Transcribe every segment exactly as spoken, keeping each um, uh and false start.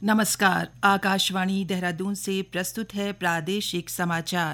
नमस्कार। आकाशवाणी देहरादून से प्रस्तुत है प्रादेशिक समाचार।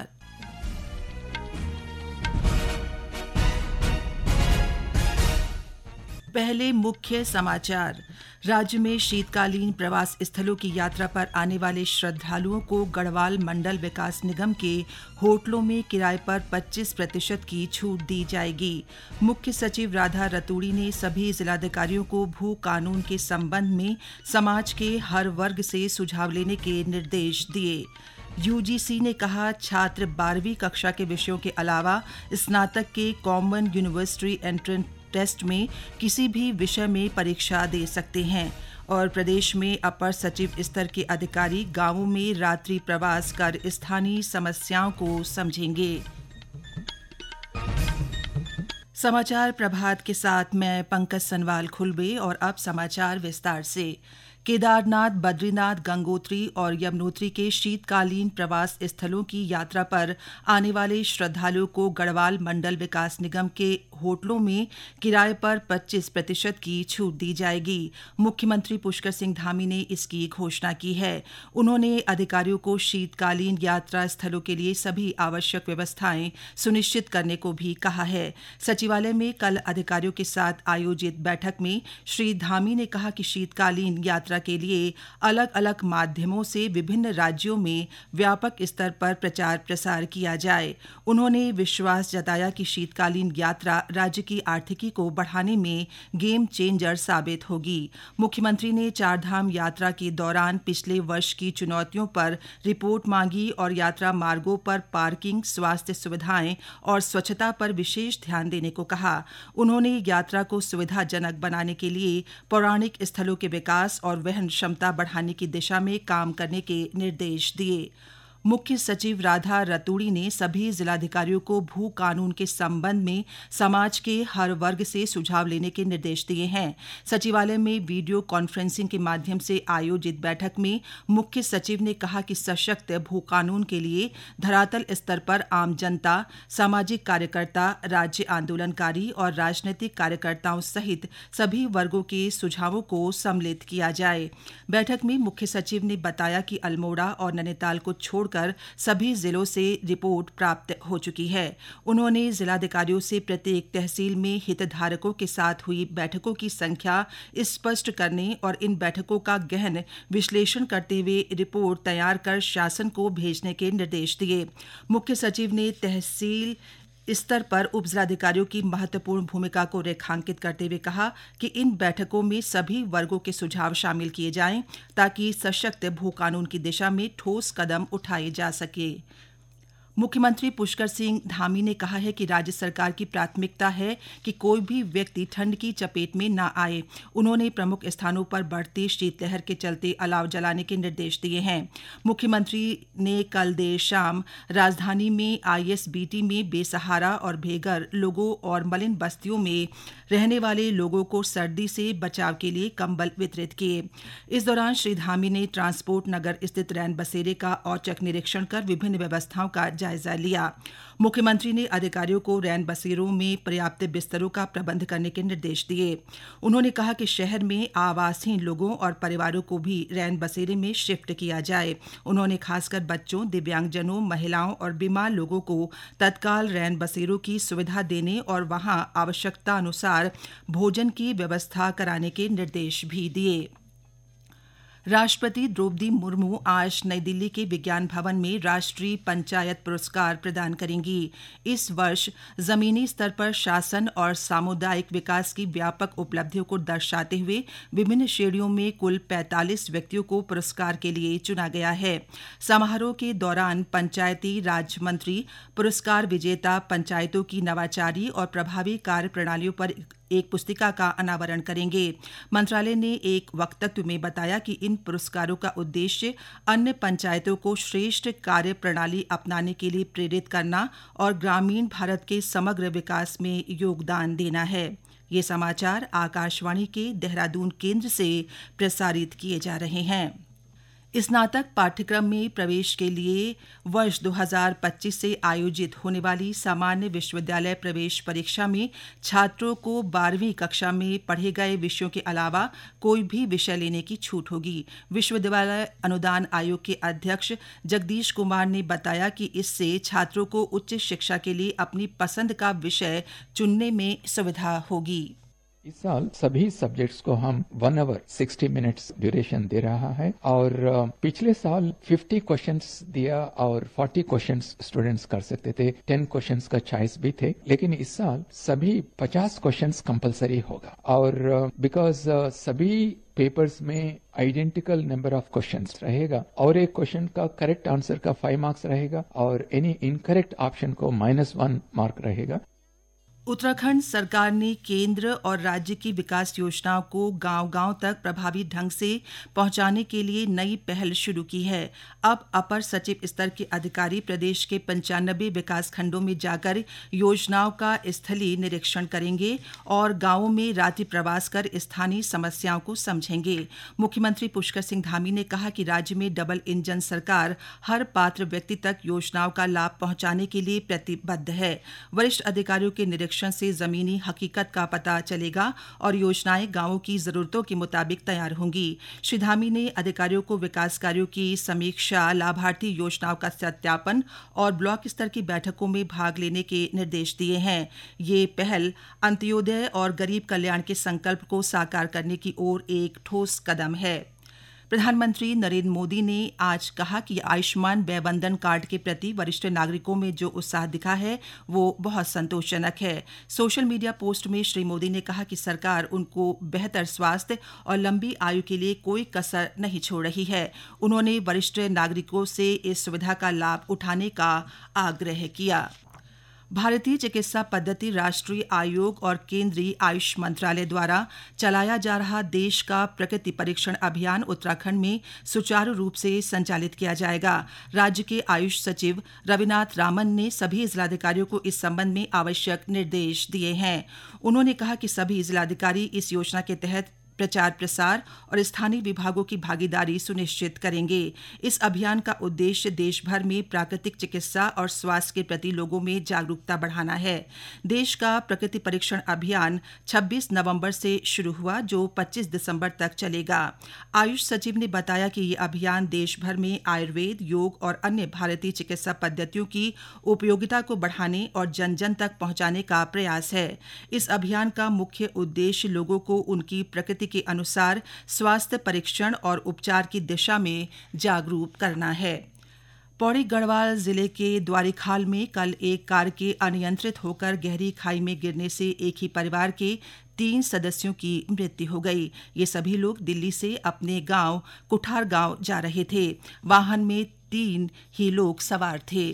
पहले मुख्य समाचार। राज्य में शीतकालीन प्रवास स्थलों की यात्रा पर आने वाले श्रद्धालुओं को गढ़वाल मंडल विकास निगम के होटलों में किराए पर पच्चीस प्रतिशत की छूट दी जाएगी। मुख्य सचिव राधा रतूड़ी ने सभी जिलाधिकारियों को भू कानून के संबंध में समाज के हर वर्ग से सुझाव लेने के निर्देश दिए। यूजीसी ने कहा, छात्र बारहवीं कक्षा के विषयों के अलावा स्नातक के कॉमन यूनिवर्सिटी एंट्रेंस टेस्ट में किसी भी विषय में परीक्षा दे सकते हैं। और प्रदेश में अपर सचिव स्तर के अधिकारी गांवों में रात्रि प्रवास कर स्थानीय समस्याओं को समझेंगे। समाचार प्रभात के साथ मैं पंकज सनवाल खुलबे। और अब समाचार विस्तार से। केदारनाथ, बद्रीनाथ, गंगोत्री और यमुनोत्री के शीतकालीन प्रवास स्थलों की यात्रा पर आने वाले श्रद्धालुओं को गढ़वाल मंडल विकास निगम के होटलों में किराए पर पच्चीस प्रतिशत की छूट दी जाएगी। मुख्यमंत्री पुष्कर सिंह धामी ने इसकी घोषणा की है। उन्होंने अधिकारियों को शीतकालीन यात्रा स्थलों के लिए सभी आवश्यक व्यवस्थाएं सुनिश्चित करने को भी कहा है। सचिवालय में कल अधिकारियों के साथ आयोजित बैठक में श्री धामी ने कहा कि शीतकालीन यात्रा के लिए अलग अलग माध्यमों से विभिन्न राज्यों में व्यापक स्तर पर प्रचार प्रसार किया जाए। उन्होंने विश्वास जताया कि शीतकालीन यात्रा राज्य की आर्थिकी को बढ़ाने में गेम चेंजर साबित होगी। मुख्यमंत्री ने चारधाम यात्रा के दौरान पिछले वर्ष की चुनौतियों पर रिपोर्ट मांगी और यात्रा मार्गों पर पार्किंग, स्वास्थ्य सुविधाएं और स्वच्छता पर विशेष ध्यान देने को कहा। उन्होंने यात्रा को सुविधाजनक बनाने के लिए पौराणिक स्थलों के विकास और वहन क्षमता बढ़ाने की दिशा में काम करने के निर्देश दिए। मुख्य सचिव राधा रतूड़ी ने सभी जिलाधिकारियों को भू कानून के संबंध में समाज के हर वर्ग से सुझाव लेने के निर्देश दिए हैं। सचिवालय में वीडियो कॉन्फ्रेंसिंग के माध्यम से आयोजित बैठक में मुख्य सचिव ने कहा कि सशक्त भू कानून के लिए धरातल स्तर पर आम जनता, सामाजिक कार्यकर्ता, राज्य आंदोलनकारी और राजनीतिक कार्यकर्ताओं सहित सभी वर्गों के सुझावों को सम्मिलित किया जाए। बैठक में मुख्य सचिव ने बताया कि अल्मोड़ा और नैनीताल को छोड़कर सभी जिलों से रिपोर्ट प्राप्त हो चुकी है। उन्होंने जिलाधिकारियों से प्रत्येक तहसील में हितधारकों के साथ हुई बैठकों की संख्या स्पष्ट करने और इन बैठकों का गहन विश्लेषण करते हुए रिपोर्ट तैयार कर शासन को भेजने के निर्देश दिए। मुख्य सचिव ने तहसील स्तर पर उपजिलाधिकारियों की महत्वपूर्ण भूमिका को रेखांकित करते हुए कहा कि इन बैठकों में सभी वर्गों के सुझाव शामिल किए जाएं ताकि सशक्त भू कानून की दिशा में ठोस कदम उठाए जा सके। मुख्यमंत्री पुष्कर सिंह धामी ने कहा है कि राज्य सरकार की प्राथमिकता है कि कोई भी व्यक्ति ठंड की चपेट में न आए। उन्होंने प्रमुख स्थानों पर बढ़ती शीतलहर के चलते अलाव जलाने के निर्देश दिए हैं। मुख्यमंत्री ने कल देर शाम राजधानी में आईएसबीटी में बेसहारा और बेघर लोगों और मलिन बस्तियों में रहने वाले लोगों को सर्दी से बचाव के लिए कंबल वितरित किए। इस दौरान श्री धामी ने ट्रांसपोर्ट नगर स्थित रैन बसेरे का औचक निरीक्षण कर विभिन्न व्यवस्थाओं का जायजा लिया। मुख्यमंत्री ने अधिकारियों को रैन बसेरों में पर्याप्त बिस्तरों का प्रबंध करने के निर्देश दिए। उन्होंने कहा कि शहर में आवासहीन लोगों और परिवारों को भी रैन बसेरे में शिफ्ट किया जाए। उन्होंने खासकर बच्चों, दिव्यांगजनों, महिलाओं और बीमार लोगों को तत्काल रैन बसेरों की सुविधा देने और वहां आवश्यकता अनुसार भोजन की व्यवस्था कराने के निर्देश भी दिए। राष्ट्रपति द्रौपदी मुर्मू आज नई दिल्ली के विज्ञान भवन में राष्ट्रीय पंचायत पुरस्कार प्रदान करेंगी। इस वर्ष जमीनी स्तर पर शासन और सामुदायिक विकास की व्यापक उपलब्धियों को दर्शाते हुए विभिन्न श्रेणियों में कुल पैंतालीस व्यक्तियों को पुरस्कार के लिए चुना गया है। समारोह के दौरान पंचायती राज मंत्री पुरस्कार विजेता पंचायतों की नवाचारी और प्रभावी कार्य प्रणालियों पर एक पुस्तिका का अनावरण करेंगे। मंत्रालय ने एक वक्तव्य में बताया कि इन पुरस्कारों का उद्देश्य अन्य पंचायतों को श्रेष्ठ कार्य प्रणाली अपनाने के लिए प्रेरित करना और ग्रामीण भारत के समग्र विकास में योगदान देना है। ये समाचार आकाशवाणी के देहरादून केंद्र से प्रसारित किए जा रहे हैं। स्नातक पाठ्यक्रम में प्रवेश के लिए वर्ष दो हज़ार पच्चीस से आयोजित होने वाली सामान्य विश्वविद्यालय प्रवेश परीक्षा में छात्रों को बारहवीं कक्षा में पढ़े गए विषयों के अलावा कोई भी विषय लेने की छूट होगी। विश्वविद्यालय अनुदान आयोग के अध्यक्ष जगदीश कुमार ने बताया कि इससे छात्रों को उच्च शिक्षा के लिए अपनी पसंद का विषय चुनने में सुविधा होगी। इस साल सभी सब्जेक्ट्स को हम one hour sixty minutes duration दे रहा है और पिछले साल फिफ्टी क्वेश्चंस दिया और फोर्टी क्वेश्चंस स्टूडेंट्स कर सकते थे, टेन क्वेश्चंस का चॉइस भी थे, लेकिन इस साल सभी पचास क्वेश्चंस कंपलसरी होगा और बिकॉज uh, सभी पेपर्स में आइडेंटिकल नंबर ऑफ क्वेश्चंस रहेगा और एक क्वेश्चन का करेक्ट आंसर का फाइव मार्क्स रहेगा और एनी इनकरेक्ट ऑप्शन को माइनस वन मार्क रहेगा। उत्तराखंड सरकार ने केंद्र और राज्य की विकास योजनाओं को गांव-गांव तक प्रभावी ढंग से पहुंचाने के लिए नई पहल शुरू की है। अब अपर सचिव स्तर के अधिकारी प्रदेश के पंचानबे विकास खंडों में जाकर योजनाओं का स्थलीय निरीक्षण करेंगे और गांवों में रात्रि प्रवास कर स्थानीय समस्याओं को समझेंगे। मुख्यमंत्री पुष्कर सिंह धामी ने कहा कि राज्य में डबल इंजन सरकार हर पात्र व्यक्ति तक योजनाओं का लाभ पहुंचाने के लिए प्रतिबद्ध है। वरिष्ठ अधिकारियों के निरीक्षण से जमीनी हकीकत का पता चलेगा और योजनाएं गांवों की जरूरतों के मुताबिक तैयार होंगी। श्री धामी ने अधिकारियों को विकास कार्यों की समीक्षा, लाभार्थी योजनाओं का सत्यापन और ब्लॉक स्तर की बैठकों में भाग लेने के निर्देश दिए हैं। ये पहल अंत्योदय और गरीब कल्याण के संकल्प को साकार करने की ओर एक ठोस कदम है। प्रधानमंत्री नरेंद्र मोदी ने आज कहा कि आयुष्मान वय वंदन कार्ड के प्रति वरिष्ठ नागरिकों में जो उत्साह दिखा है वो बहुत संतोषजनक है। सोशल मीडिया पोस्ट में श्री मोदी ने कहा कि सरकार उनको बेहतर स्वास्थ्य और लंबी आयु के लिए कोई कसर नहीं छोड़ रही है। उन्होंने वरिष्ठ नागरिकों से इस सुविधा का लाभ उठाने का आग्रह किया। भारतीय चिकित्सा पद्धति राष्ट्रीय आयोग और केंद्रीय आयुष मंत्रालय द्वारा चलाया जा रहा देश का प्रकृति परीक्षण अभियान उत्तराखंड में सुचारू रूप से संचालित किया जाएगा। राज्य के आयुष सचिव रविनाथ रामन ने सभी जिलाधिकारियों को इस संबंध में आवश्यक निर्देश दिए हैं। उन्होंने कहा कि सभी जिलाधिकारी इस योजना के तहत प्रचार प्रसार और स्थानीय विभागों की भागीदारी सुनिश्चित करेंगे। इस अभियान का उद्देश्य देश भर में प्राकृतिक चिकित्सा और स्वास्थ्य के प्रति लोगों में जागरूकता बढ़ाना है। देश का प्रकृति परीक्षण अभियान छब्बीस नवंबर से शुरू हुआ, जो पच्चीस दिसंबर तक चलेगा। आयुष सचिव ने बताया कि ये अभियान देश भर में आयुर्वेद, योग और अन्य भारतीय चिकित्सा पद्धतियों की उपयोगिता को बढ़ाने और जन जन तक पहुंचाने का प्रयास है। इस अभियान का मुख्य उद्देश्य लोगों को उनकी प्रकृति के अनुसार स्वास्थ्य परीक्षण और उपचार की दिशा में जागरूक करना है। पौड़ी गढ़वाल जिले के द्वारीखाल में कल एक कार के अनियंत्रित होकर गहरी खाई में गिरने से एक ही परिवार के तीन सदस्यों की मृत्यु हो गई। ये सभी लोग दिल्ली से अपने गांव कुठार गांव जा रहे थे। वाहन में तीन ही लोग सवार थे।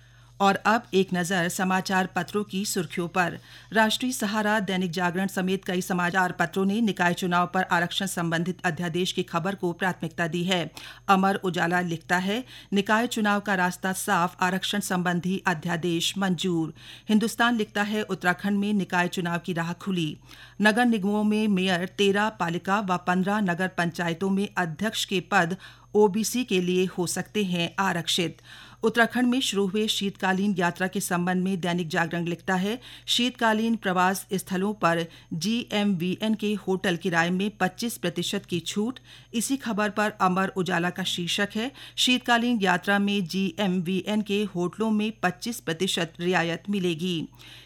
और अब एक नज़र समाचार पत्रों की सुर्खियों पर। राष्ट्रीय सहारा, दैनिक जागरण समेत कई समाचार पत्रों ने निकाय चुनाव पर आरक्षण संबंधित अध्यादेश की खबर को प्राथमिकता दी है। अमर उजाला लिखता है, निकाय चुनाव का रास्ता साफ, आरक्षण संबंधी अध्यादेश मंजूर। हिंदुस्तान लिखता है, उत्तराखंड में निकाय चुनाव की राह खुली। नगर निगमों में मेयर, तेरह पालिका व पंद्रह नगर पंचायतों में अध्यक्ष के पद ओबीसी के लिए हो सकते हैं आरक्षित। उत्तराखंड में शुरू हुए शीतकालीन यात्रा के संबंध में दैनिक जागरण लिखता है, शीतकालीन प्रवास स्थलों पर जीएमवीएन के होटल किराए में पच्चीस प्रतिशत की छूट। इसी खबर पर अमर उजाला का शीर्षक है, शीतकालीन यात्रा में जीएमवीएन के होटलों में पच्चीस प्रतिशत रियायत मिलेगी।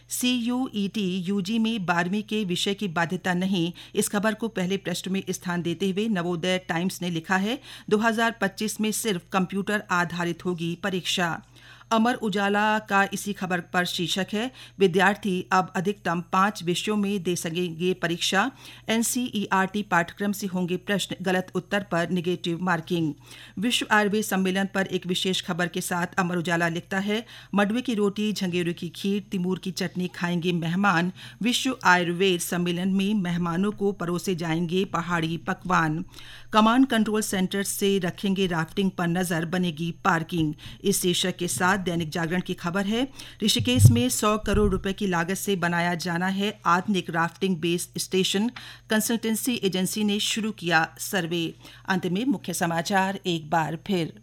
सीयूईटी यूजी में बारहवीं के विषय की बाध्यता नहीं, इस खबर को पहले पृष्ठ में स्थान देते हुए नवोदय टाइम्स ने लिखा है, दो हज़ार पच्चीस में सिर्फ कंप्यूटर आधारित होगी परीक्षा। अमर उजाला का इसी खबर पर शीर्षक है, विद्यार्थी अब अधिकतम पांच विषयों में दे सकेंगे परीक्षा। एनसीईआरटी पाठ्यक्रम से होंगे प्रश्न, गलत उत्तर पर नेगेटिव मार्किंग। विश्व आयुर्वेद सम्मेलन पर एक विशेष खबर के साथ अमर उजाला लिखता है, मडवे की रोटी, झंगेरू की खीर, तिमूर की चटनी खाएंगे मेहमान। विश्व आयुर्वेद सम्मेलन में मेहमानों को परोसे जाएंगे पहाड़ी पकवान। कमांड कंट्रोल सेंटर से रखेंगे राफ्टिंग पर नजर, बनेगी पार्किंग। इस शीर्षक के साथ दैनिक जागरण की खबर है, ऋषिकेश में सौ करोड़ रुपए की लागत से बनाया जाना है आधुनिक rafting base station, consultancy agency ने शुरू किया सर्वे। अंत में मुख्य समाचार एक बार फिर।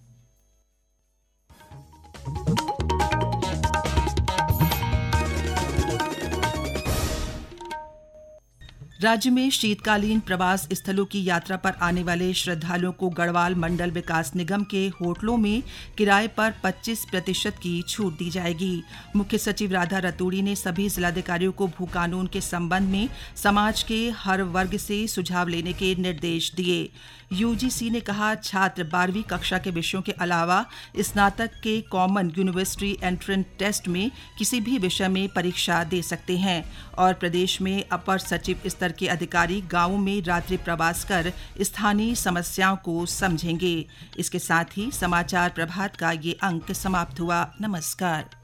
राज्य में शीतकालीन प्रवास स्थलों की यात्रा पर आने वाले श्रद्धालुओं को गढ़वाल मंडल विकास निगम के होटलों में किराए पर पच्चीस प्रतिशत की छूट दी जाएगी। मुख्य सचिव राधा रतूड़ी ने सभी जिलाधिकारियों को भू कानून के संबंध में समाज के हर वर्ग से सुझाव लेने के निर्देश दिए। यूजीसी ने कहा, छात्र बारहवीं कक्षा के विषयों के अलावा स्नातक के कॉमन यूनिवर्सिटी एंट्रेंस टेस्ट में किसी भी विषय में परीक्षा दे सकते हैं। और प्रदेश में अपर सचिव स्तर के अधिकारी गांवों में रात्रि प्रवास कर स्थानीय समस्याओं को समझेंगे। इसके साथ ही समाचार प्रभात का ये अंक समाप्त हुआ। नमस्कार।